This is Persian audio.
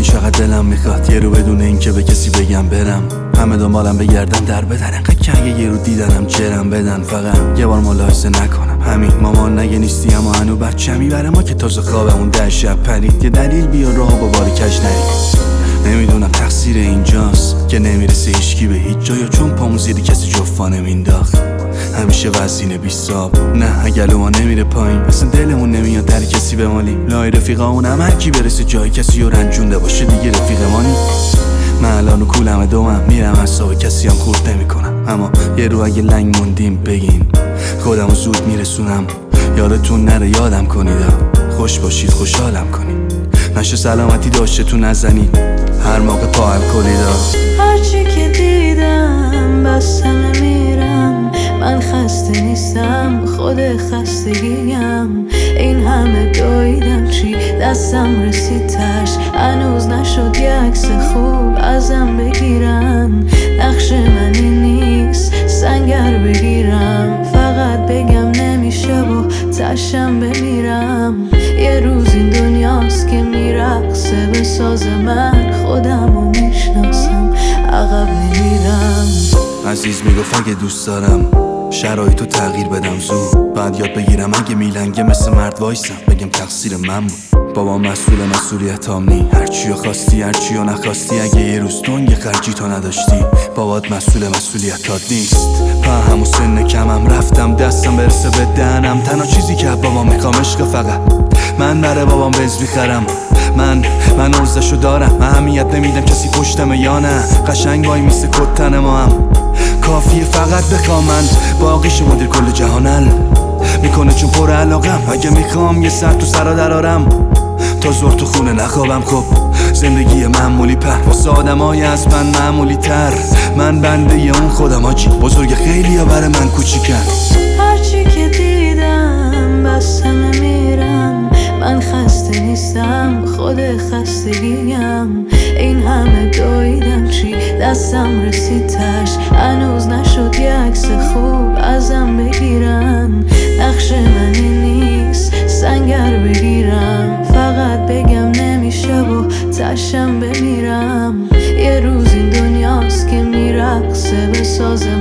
میدونی چقدر دلم میخواد یه رو بدون این که به کسی بگم برم، همه دنبالم بگردن در بدن، انقدر که اگه یه رو دیدنم جرم بدن، فقط یه بار ملاحظه نکنم همین. مامان نگه نیستی اما هنو بچه میبره ما که تازه خوابمون 10 شب پرید، یه دلیل بیار راه با باری کج نرید. نمیدونم تقصیر اینجاست که نمیرسه هیچکی به هیچ جا، یا چون پامون زیر کسی جفا نمینداخت همیشه وزینه بیساب. نه اگه ما نمیره پایین اصلا دلمون نمیاد در کسی بمالیم، لای رفیقامون هم هر کی برسه جای کسی رو رنجونده باشه دیگه رفیق مانی. من الان و کولم دومم میرم حساب کسی هم خورد نمی کنم، اما یه رو اگه لنگ موندیم بگین خودمو زود میرسونم. یادتون نره یادم کنید، خوش باشید خوشحالم کنید، نشه سلامتی داشته تو نزنید هر موقع پا الکلیدا. هرچی که دیدم بس همه میرم، من خسته نیستم خود خستگیم. این همه دویدم چی دستم رسید تش، هنوز نشد یه عکس خوب ازم بگیرن. نقش من این نیست سنگر بگیرم، فقط بگم نمیشه و تشم بمیرم. یه روز این دنیاست که میرقصه به ساز من، خودمو میشناسم عقب نمیرم. عزیز میگفت اگه دوست دارم شرایطو تغییر بدم زود، بعد یاد بگیرم اگه میلنگه مثل مرد وایسم بگم تقصیر من بود. بابا مسئولیتام نی، هرچیو خواستی هرچیو نخواستی، اگه یه روز دنگ خرجی تو نداشتی بابات مسئولیتات نیست. په همون سن کمم رفتم دستم برسه به دهنم، تنها چیزی که بابا میخوام عشق، فقط من برای بابام بنز میخرم. من عرضشو دارم، اهمیت نمیدم کسی پشتمه یا نه، قشنگ وای میسه کتن ما هم کافیه فقط بخوام، من باقیش مدیر کل جهانل میکنه چون پر علاقم. اگه میخوام یه سر تو سرا درارم تا زور تو خونه نخوابم، خب زندگی معمولی پر واسه آدمای از من معمولی تر، من بنده اون خودم آجی بزرگ خیلی یا برای من کوچیکن. هرچی که دیدم بس همه میرم، من خسته نیستم خود خستگیم. این همه دویدم چی دستم رسید تش، هنوز نشد یه عکس خوب ازم بگیرن. نقش من این نیست سنگر بگیرم، فقط بگم نمیشه و تشم بمیرم. یه روز این دنیاست که میرقصه به ساز